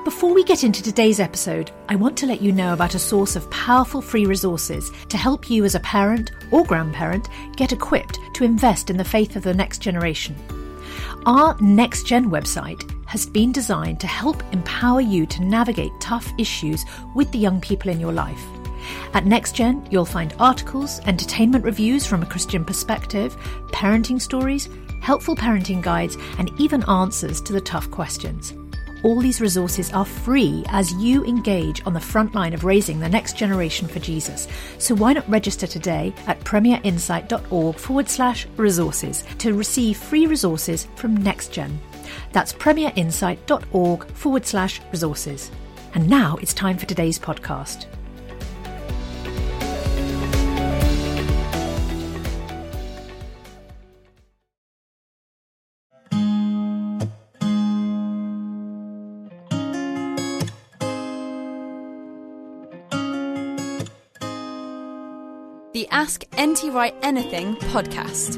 Before we get into today's episode, I want to let you know about a source of powerful free resources to help you as a parent or grandparent get equipped to invest in the faith of the next generation. Our Next Gen website has been designed to help empower you to navigate tough issues with the young people in your life. At NextGen, you'll find articles, entertainment reviews from a Christian perspective, parenting stories, helpful parenting guides, and even answers to the tough questions. All these resources are free as you engage on the front line of raising the next generation for Jesus. So why not register today at premierinsight.org/resources to receive free resources from NextGen. That's premierinsight.org/resources. And now it's time for today's podcast. The Ask NT Wright Anything podcast.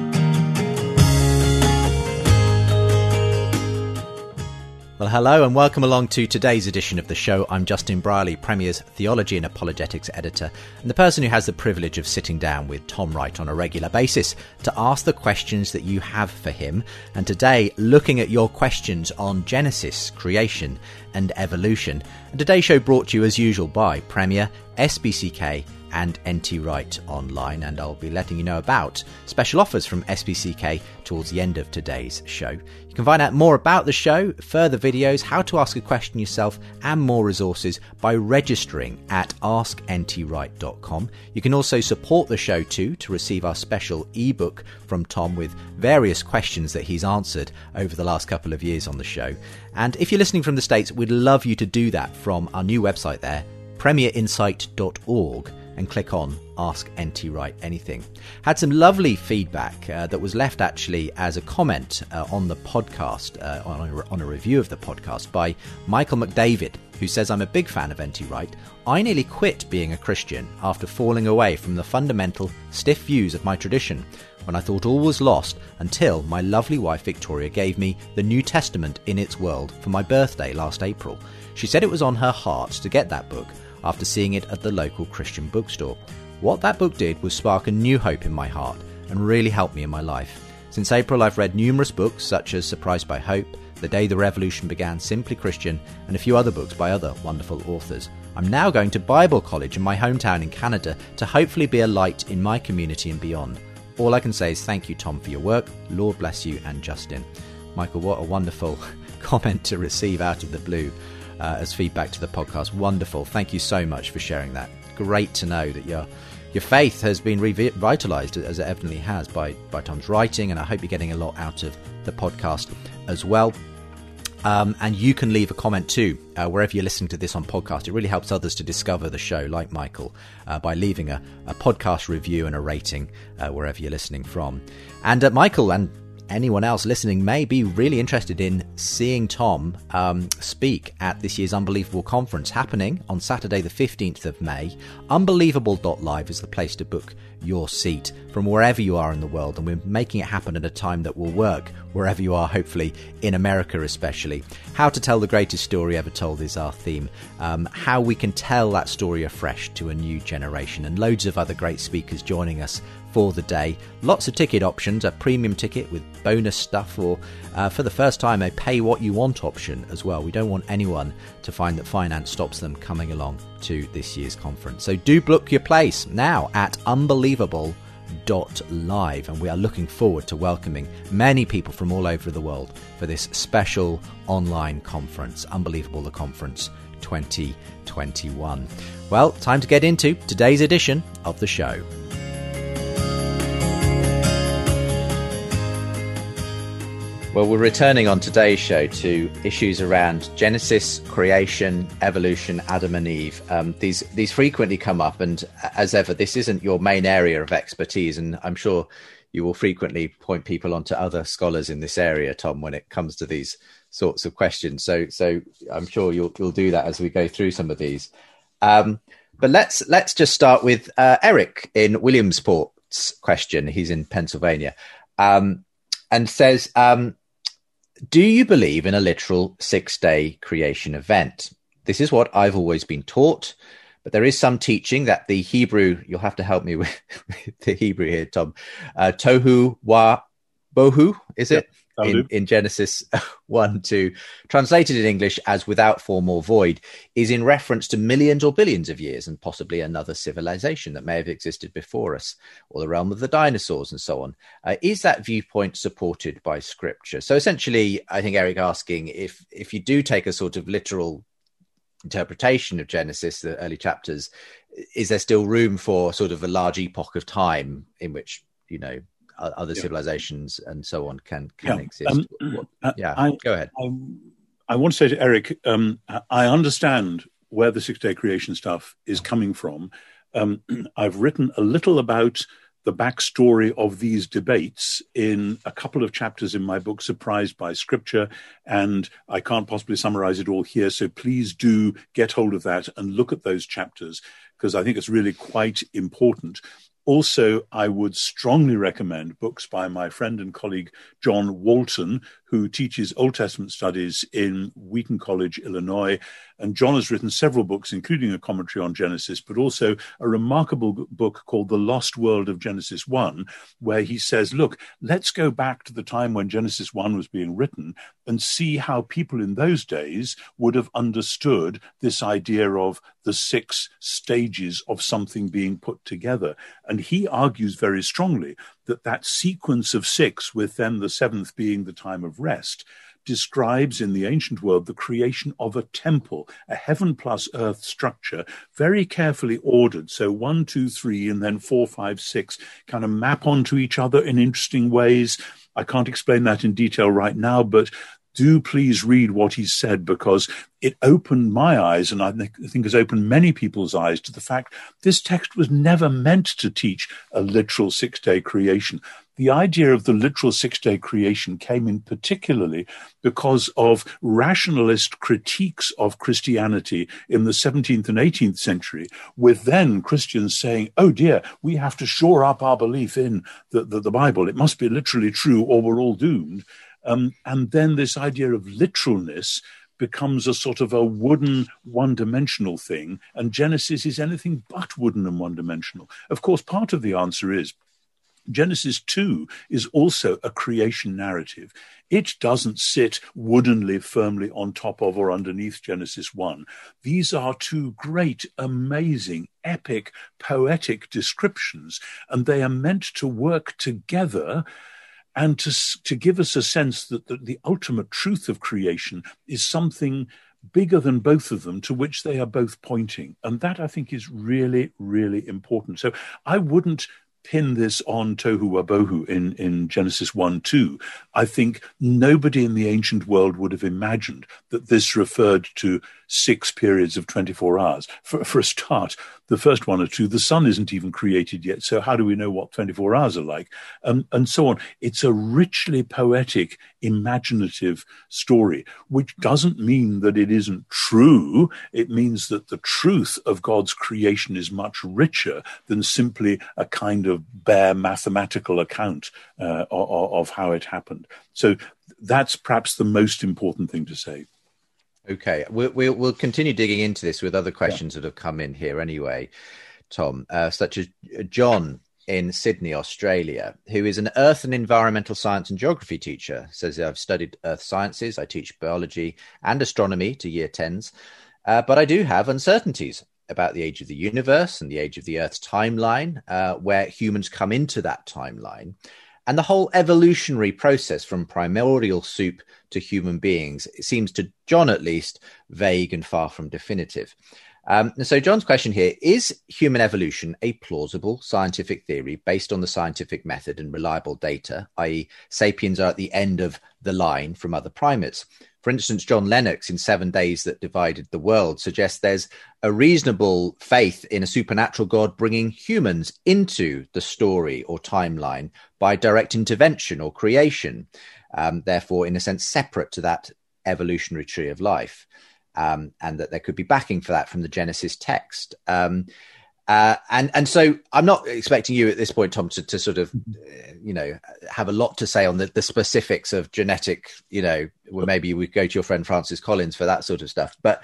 Well, hello and welcome along to today's edition of the show. I'm Justin Brierley, Premier's Theology and Apologetics Editor, and the person who has the privilege of sitting down with Tom Wright on a regular basis to ask the questions that you have for him. And today, looking at your questions on Genesis, creation and evolution. And today's show brought to you as usual by Premier, SBCK and NT Wright Online, and I'll be letting you know about special offers from SBCK towards the end of today's show. You can find out more about the show, further videos, how to ask a question yourself, and more resources by registering at askntwright.com. You can also support the show too to receive our special ebook from Tom with various questions that he's answered over the last couple of years on the show. And if you're listening from the States, we'd love you to do that from our new website there, premierinsight.org. and click on Ask NT Wright Anything. Had some lovely feedback that was left actually as a comment on the podcast, on a review of the podcast by Michael McDavid, who says, I'm a big fan of NT Wright. I nearly quit being a Christian after falling away from the fundamental, stiff views of my tradition when I thought all was lost until my lovely wife Victoria gave me the New Testament in its world for my birthday last April. She said it was on her heart to get that book after seeing it at the local Christian bookstore. What that book did was spark a new hope in my heart and really help me in my life. Since April, I've read numerous books such as Surprised by Hope, The Day the Revolution Began, Simply Christian, and a few other books by other wonderful authors. I'm now going to Bible college in my hometown in Canada to hopefully be a light in my community and beyond. All I can say is thank you, Tom, for your work. Lord bless you and Justin. Michael, what a wonderful comment to receive out of the blue. As feedback to the podcast. Wonderful. Thank you so much for sharing that. Great to know that your faith has been revitalized, as it evidently has, by Tom's writing, and I hope you're getting a lot out of the podcast as well. And you can leave a comment too, wherever you're listening to this on podcast. It really helps others to discover the show, like Michael, by leaving a podcast review and a rating wherever you're listening from. And Michael and anyone else listening may be really interested in seeing Tom speak at this year's Unbelievable Conference happening on Saturday the 15th of May. Unbelievable.live is the place to book your seat from wherever you are in the world, and we're making it happen at a time that will work wherever you are, hopefully in America especially. How to tell the greatest story ever told is our theme. How we can tell that story afresh to a new generation, and loads of other great speakers joining us for the day. Lots of ticket options, a premium ticket with bonus stuff, or for the first time a pay what you want option as well. We don't want anyone to find that finance stops them coming along to this year's conference. So do book your place now at unbelievable.live, and we are looking forward to welcoming many people from all over the world for this special online conference, Unbelievable the Conference 2021. Well, time to get into today's edition of the show. Well, we're returning on today's show to issues around Genesis, creation, evolution, Adam and Eve. These frequently come up, and as ever, this isn't your main area of expertise, and I'm sure you will frequently point people onto other scholars in this area, Tom, when it comes to these sorts of questions. So I'm sure you'll do that as we go through some of these. But let's just start with Eric in Williamsport's question. He's in Pennsylvania, and says, Do you believe in a literal 6-day creation event? This is what I've always been taught, but there is some teaching that the Hebrew, you'll have to help me with the Hebrew here, Tom, tohu wa bohu, is it? In Genesis 1-2, translated in English as without form or void, is in reference to millions or billions of years and possibly another civilization that may have existed before us, or the realm of the dinosaurs and so on. Is that viewpoint supported by scripture? So essentially, I think Eric asking if you do take a sort of literal interpretation of Genesis, the early chapters, is there still room for sort of a large epoch of time in which, other civilizations and so on can exist? Go ahead. I want to say to Eric, I understand where the 6-day creation stuff is coming from. I've written a little about the backstory of these debates in a couple of chapters in my book, Surprised by Scripture, and I can't possibly summarize it all here, so please do get hold of that and look at those chapters, because I think it's really quite important. Also, I would strongly recommend books by my friend and colleague, John Walton, who teaches Old Testament studies in Wheaton College, Illinois. And John has written several books, including a commentary on Genesis, but also a remarkable book called The Lost World of Genesis 1, where he says, look, let's go back to the time when Genesis 1 was being written and see how people in those days would have understood this idea of the 6 stages of something being put together. And he argues very strongly that sequence of 6, with then the 7th being the time of rest, describes in the ancient world the creation of a temple, a heaven plus earth structure, very carefully ordered. So 1, 2, 3, and then 4, 5, 6 kind of map onto each other in interesting ways. I can't explain that in detail right now, but do please read what he said, because it opened my eyes, and I think has opened many people's eyes, to the fact this text was never meant to teach a literal 6-day creation. The idea of the literal 6-day creation came in particularly because of rationalist critiques of Christianity in the 17th and 18th century, with then Christians saying, oh dear, we have to shore up our belief in the Bible. It must be literally true or we're all doomed. And then this idea of literalness becomes a sort of a wooden, one-dimensional thing, and Genesis is anything but wooden and one-dimensional. Of course, part of the answer is Genesis 2 is also a creation narrative. It doesn't sit woodenly, firmly on top of or underneath Genesis 1. These are 2 great, amazing, epic, poetic descriptions, and they are meant to work together and to give us a sense that the ultimate truth of creation is something bigger than both of them, to which they are both pointing. And that, I think, is really, really important. So I wouldn't pin this on tohu wabohu in Genesis 1-2. I think nobody in the ancient world would have imagined that this referred to 6 periods of 24 hours. For a start, the first 1 or 2, the sun isn't even created yet, so how do we know what 24 hours are like? And so on. It's a richly poetic, imaginative story, which doesn't mean that it isn't true. It means that the truth of God's creation is much richer than simply a kind of bare mathematical account of how it happened. So that's perhaps the most important thing to say. Okay, we'll continue digging into this with other questions that have come in here anyway, Tom, such as John in Sydney, Australia, who is an earth and environmental science and geography teacher. Says, I've studied earth sciences, I teach biology and astronomy to year 10s, but I do have uncertainties about the age of the universe and the age of the Earth's timeline, where humans come into that timeline. And the whole evolutionary process from primordial soup to human beings, it seems to John at least, vague and far from definitive. So John's question here, is human evolution a plausible scientific theory based on the scientific method and reliable data, i.e. sapiens are at the end of the line from other primates? For instance, John Lennox in 7 Days That Divided the World suggests there's a reasonable faith in a supernatural God bringing humans into the story or timeline by direct intervention or creation, therefore, in a sense, separate to that evolutionary tree of life, and that there could be backing for that from the Genesis text. And so I'm not expecting you at this point, Tom, to sort of, have a lot to say on the specifics of genetic, well, maybe we go to your friend Francis Collins for that sort of stuff. But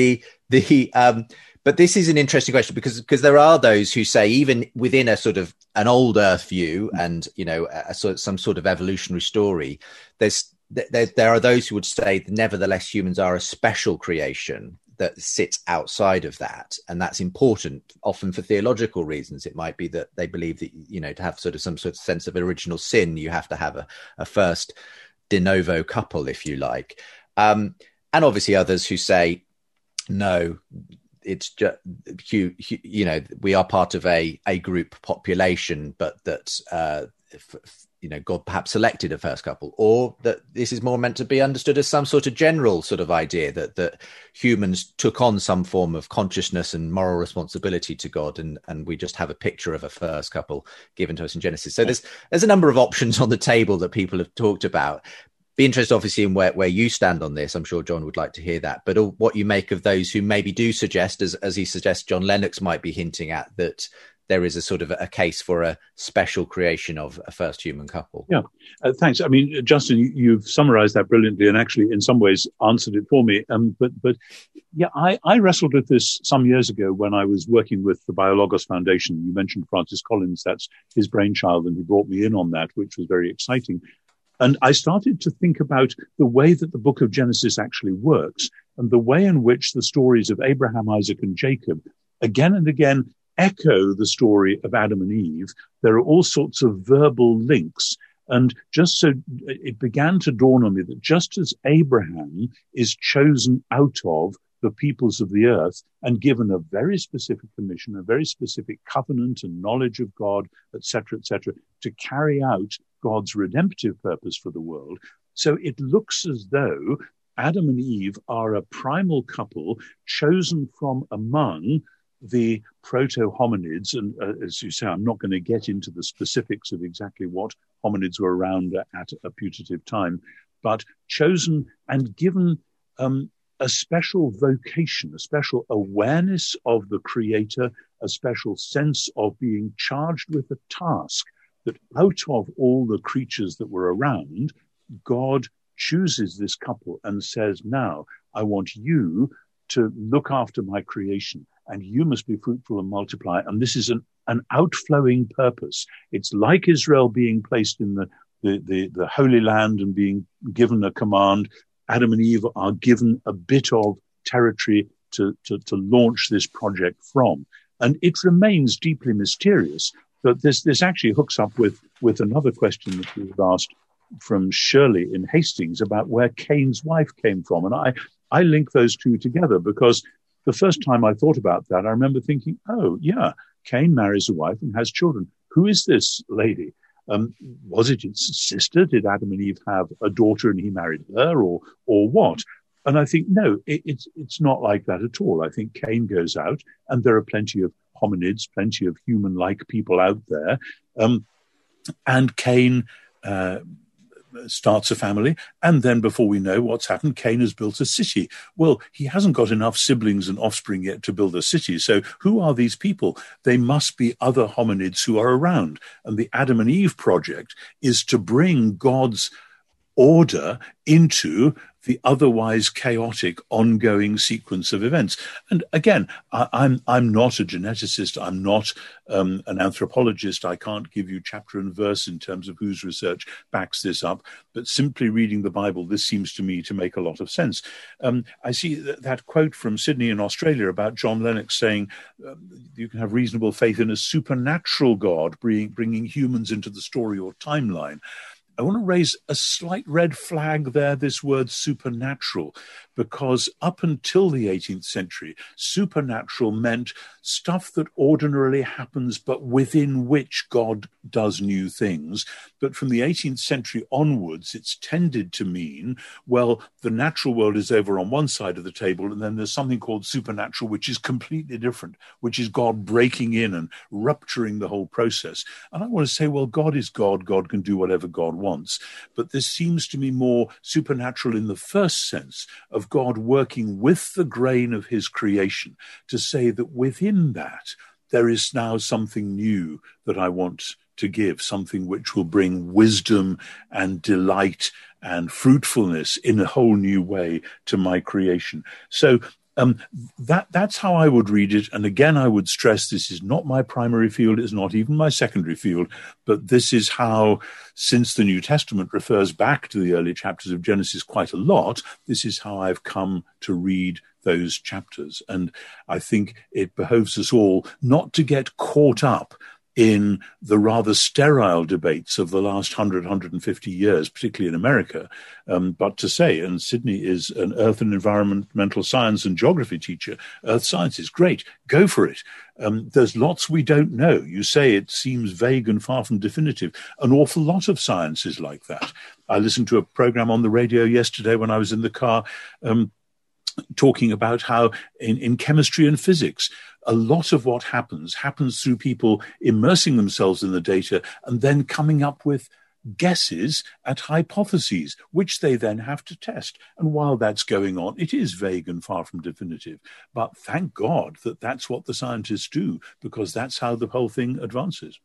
but this is an interesting question because there are those who say, even within a sort of an old Earth view and, some sort of evolutionary story, there are those who would say that nevertheless humans are a special creation that sits outside of that. And that's important, often for theological reasons. It might be that they believe that, to have sort of some sort of sense of original sin, you have to have a first de novo couple, if you like. And obviously others who say, no, it's just, we are part of a group population, but that, God perhaps selected a first couple, or that this is more meant to be understood as some sort of general sort of idea that humans took on some form of consciousness and moral responsibility to God, and we just have a picture of a first couple given to us in Genesis. So there's a number of options on the table that people have talked about. Be interested, obviously, in where you stand on this. I'm sure John would like to hear that. But what you make of those who maybe do suggest, as he suggests, John Lennox might be hinting at, that there is a sort of a case for a special creation of a first human couple. Yeah, thanks. I mean, Justin, you've summarized that brilliantly and actually in some ways answered it for me. But yeah, I wrestled with this some years ago when I was working with the Biologos Foundation. You mentioned Francis Collins, that's his brainchild, and he brought me in on that, which was very exciting. And I started to think about the way that the book of Genesis actually works and the way in which the stories of Abraham, Isaac, and Jacob again and again echo the story of Adam and Eve. There are all sorts of verbal links. And just so it began to dawn on me that just as Abraham is chosen out of the peoples of the earth and given a very specific commission, a very specific covenant and knowledge of God, etc., to carry out God's redemptive purpose for the world. So it looks as though Adam and Eve are a primal couple chosen from among the proto-hominids. And as you say, I'm not going to get into the specifics of exactly what hominids were around at a putative time, but chosen and given a special vocation, a special awareness of the Creator, a special sense of being charged with a task that out of all the creatures that were around, God chooses this couple and says, now I want you to look after my creation, and you must be fruitful and multiply. And this is an outflowing purpose. It's like Israel being placed in the Holy Land and being given a command. Adam and Eve are given a bit of territory to launch this project from. And it remains deeply mysterious. But this actually hooks up with another question that was asked from Shirley in Hastings about where Cain's wife came from. And I link those two together because the first time I thought about that, I remember thinking, oh, yeah, Cain marries a wife and has children. Who is this lady? Was it his sister? Did Adam and Eve have a daughter and he married her, or what? And I think, no, it's not like that at all. I think Cain goes out, and there are plenty of hominids, plenty of human-like people out there. And Cain starts a family, and then before we know what's happened, Cain has built a city. Well, he hasn't got enough siblings and offspring yet to build a city. So who are these people? They must be other hominids who are around. And the Adam and Eve project is to bring God's order into the otherwise chaotic ongoing sequence of events. And again, I'm not a geneticist. I'm not an anthropologist. I can't give you chapter and verse in terms of whose research backs this up. But simply reading the Bible, this seems to me to make a lot of sense. I see that quote from Sydney in Australia about John Lennox saying you can have reasonable faith in a supernatural God bringing humans into the story or timeline. I want to raise a slight red flag there, this word supernatural, because up until the 18th century, supernatural meant stuff that ordinarily happens, but within which God does new things. But from the 18th century onwards, it's tended to mean, well, the natural world is over on one side of the table, and then there's something called supernatural, which is completely different, which is God breaking in and rupturing the whole process. And I want to say, well, God is God. God can do whatever God wants. But this seems to me more supernatural in the first sense of God working with the grain of his creation to say that within that there is now something new that I want to give, something which will bring wisdom and delight and fruitfulness in a whole new way to my creation. So that's how I would read it. And again, I would stress this is not my primary field, it's not even my secondary field, but this is how, since the New Testament refers back to the early chapters of Genesis quite a lot, this is how I've come to read those chapters. And I think it behoves us all not to get caught up in the rather sterile debates of the last 150 years, particularly in America, but to say, and Sydney is an earth and environmental science and geography teacher, earth science is great, go for it. There's lots we don't know. You say it seems vague and far from definitive. An awful lot of science is like that. I listened to a program on the radio yesterday when I was in the car, talking about how in chemistry and physics, a lot of what happens through people immersing themselves in the data and then coming up with guesses at hypotheses, which they then have to test. And while that's going on, it is vague and far from definitive. But thank God that that's what the scientists do, because that's how the whole thing advances.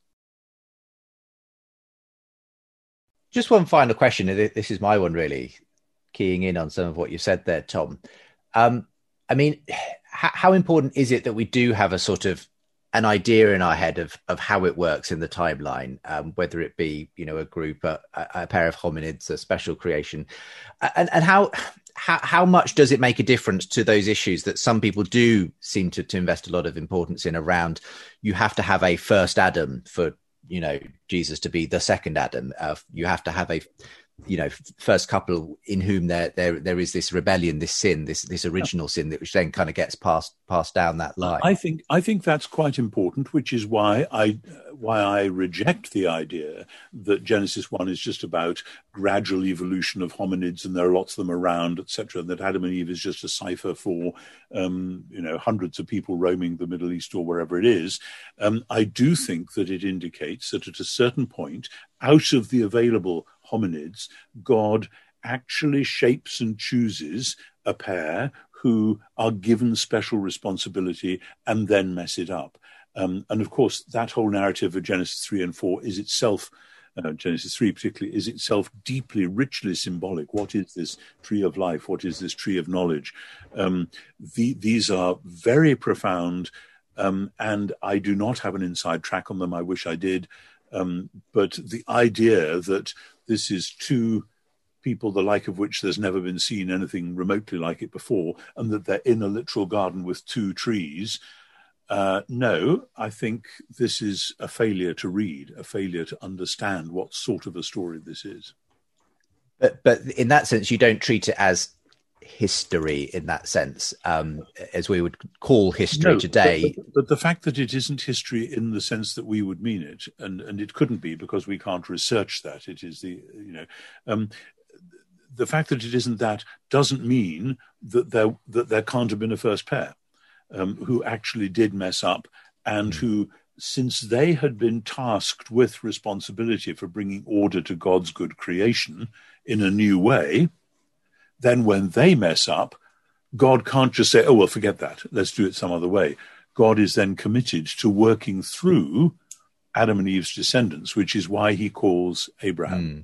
Just one final question. This is my one, really, keying in on some of what you said there, Tom. I mean, how important is it that we do have a sort of an idea in our head of how it works in the timeline, whether it be, a group, a pair of hominids, a special creation, and how much does it make a difference to those issues that some people do seem to invest a lot of importance in around you have to have a first Adam for, Jesus to be the second Adam. You have to have a first couple in whom there is this rebellion, this sin, this original sin that which then kind of gets passed down that line. I think that's quite important, which is why I reject the idea that Genesis 1 is just about gradual evolution of hominids and there are lots of them around, etc., and that Adam and Eve is just a cipher for hundreds of people roaming the Middle East or wherever it is. I do think that it indicates that at a certain point, out of the available hominids, God actually shapes and chooses a pair who are given special responsibility and then mess it up. And of course, that whole narrative of Genesis 3 and 4 is itself, Genesis 3 particularly, is itself deeply, richly symbolic. What is this tree of life? What is this tree of knowledge? These are very profound, and I do not have an inside track on them. I wish I did. But the idea that this is two people, the like of which there's never been seen anything remotely like it before, and that they're in a literal garden with two trees, no, I think this is a failure to read, a failure to understand what sort of a story this is. But in that sense, you don't treat it as history in that sense, as we would call history today. But the fact that it isn't history in the sense that we would mean it, and it couldn't be because we can't research that. It is the fact that it isn't that doesn't mean that there can't have been a first pair who actually did mess up and who, since they had been tasked with responsibility for bringing order to God's good creation in a new way, then when they mess up, God can't just say, oh, well, forget that. Let's do it some other way. God is then committed to working through Adam and Eve's descendants, which is why he calls Abraham.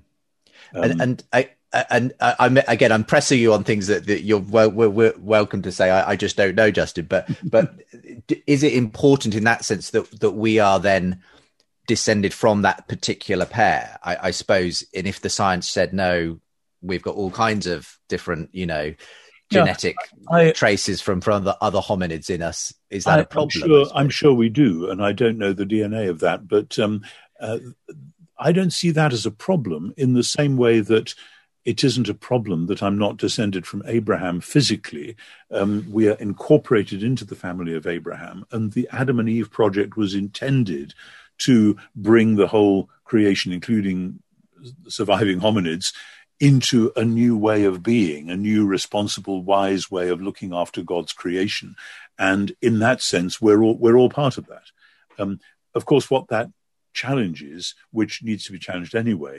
I'm pressing you on things that you're we're welcome to say. I just don't know, Justin. But is it important in that sense that we are then descended from that particular pair? I suppose, and if the science said no, we've got all kinds of different, genetic traces from the other hominids in us. Is that a problem? I'm sure we do, and I don't know the DNA of that, but I don't see that as a problem in the same way that it isn't a problem that I'm not descended from Abraham physically. We are incorporated into the family of Abraham, and the Adam and Eve project was intended to bring the whole creation, including surviving hominids, into a new way of being, a new responsible, wise way of looking after God's creation. And in that sense, we're all part of that. Of course, what that challenge is, which needs to be challenged anyway,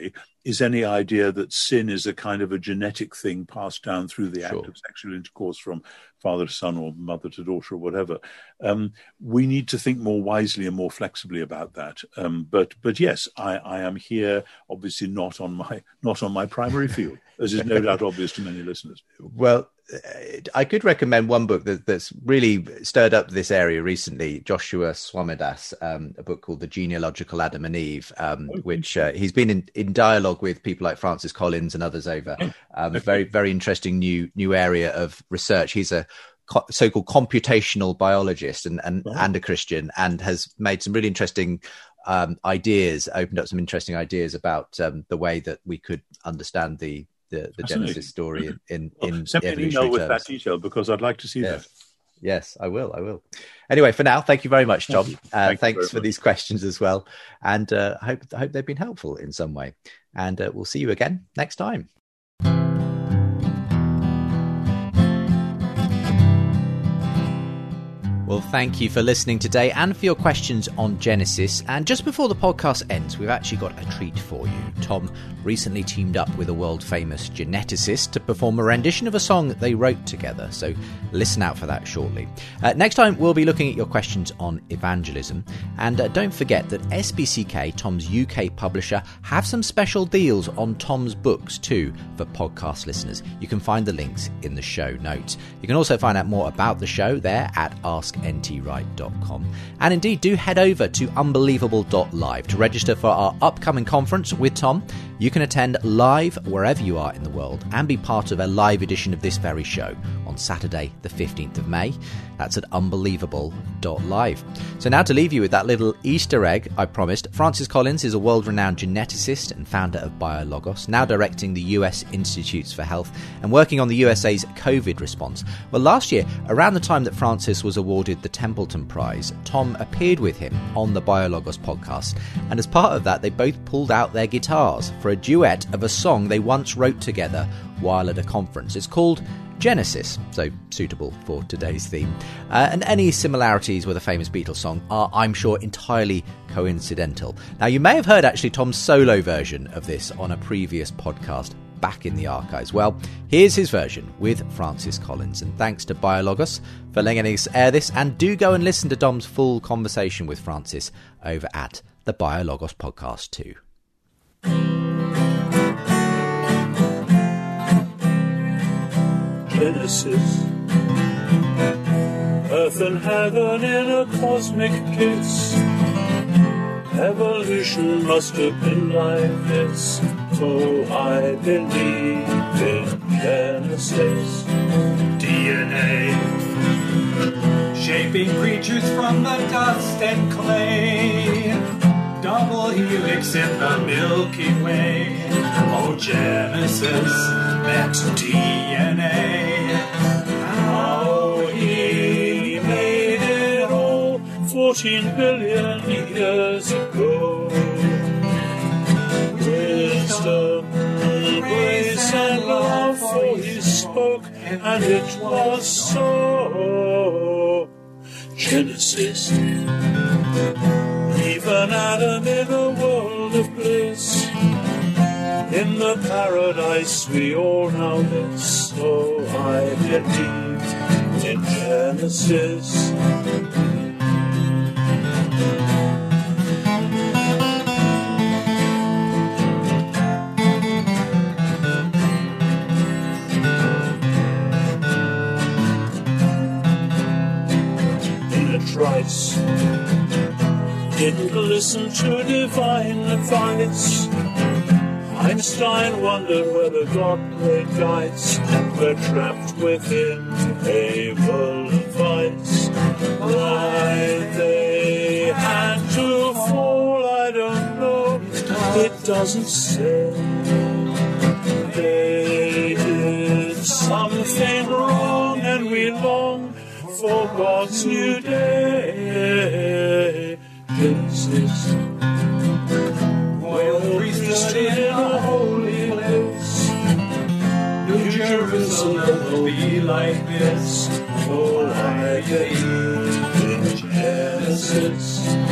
is any idea that sin is a kind of a genetic thing passed down through the Sure. act of sexual intercourse from father to son or mother to daughter or whatever. We need to think more wisely and more flexibly about that. But yes, I am here, obviously not on my primary field, as is no doubt obvious to many listeners. Well, I could recommend one book that's really stirred up this area recently, Joshua Swamidass, a book called The Genealogical Adam and Eve, which he's been in dialogue with people like Francis Collins and others over. Very, very interesting new area of research. He's a so-called computational biologist and a Christian, and has made some really interesting opened up some interesting ideas about the way that we could understand the Genesis story in send me an email with that detail, because I'd like to see that. Yes, I will. Anyway, for now, thank you very much, Tom. Thanks for these questions as well, and I hope they've been helpful in some way. And we'll see you again next time. Well, thank you for listening today and for your questions on Genesis. And just before the podcast ends, we've actually got a treat for you. Tom recently teamed up with a world-famous geneticist to perform a rendition of a song that they wrote together. So listen out for that shortly. Next time, we'll be looking at your questions on evangelism. And don't forget that SBCK, Tom's UK publisher, have some special deals on Tom's books too for podcast listeners. You can find the links in the show notes. You can also find out more about the show there at askntwright.com. And indeed, do head over to unbelievable.live to register for our upcoming conference with Tom. You can attend live wherever you are in the world and be part of a live edition of this very show on Saturday, the 15th of May. That's at unbelievable.live. So now to leave you with that little Easter egg I promised, Francis Collins is a world-renowned geneticist and founder of BioLogos, now directing the US Institutes for Health and working on the USA's COVID response. Well, last year, around the time that Francis was awarded the Templeton Prize, Tom appeared with him on the BioLogos podcast. And as part of that, they both pulled out their guitars for a duet of a song they once wrote together while at a conference. It's called Genesis, so suitable for today's theme. And any similarities with a famous Beatles song are, I'm sure, entirely coincidental. Now, you may have heard actually Tom's solo version of this on a previous podcast back in the archives. Well, here's his version with Francis Collins. And thanks to BioLogos for letting us air this. And do go and listen to Tom's full conversation with Francis over at the BioLogos podcast too. Genesis, earth and heaven in a cosmic kiss. Evolution must have been like this, so I believe in Genesis. DNA, shaping creatures from the dust and clay. Double helix in the Milky Way. Oh, Genesis meant DNA. How he made it all 14 billion years ago. Wisdom, grace and love, for he spoke, and it was so. Genesis, even Adam in a world of bliss. In the paradise we all now miss, so I believe in Genesis. In a trice, didn't listen to divine advice. Einstein wondered whether God played dice. We're trapped within Abel advice. Why they had to fall, I don't know. It doesn't say. They did something wrong, and we long for God's new day. Genesis. Royal priesthood in a holy place. New Jerusalem will be like this. Oh, I believe in Genesis.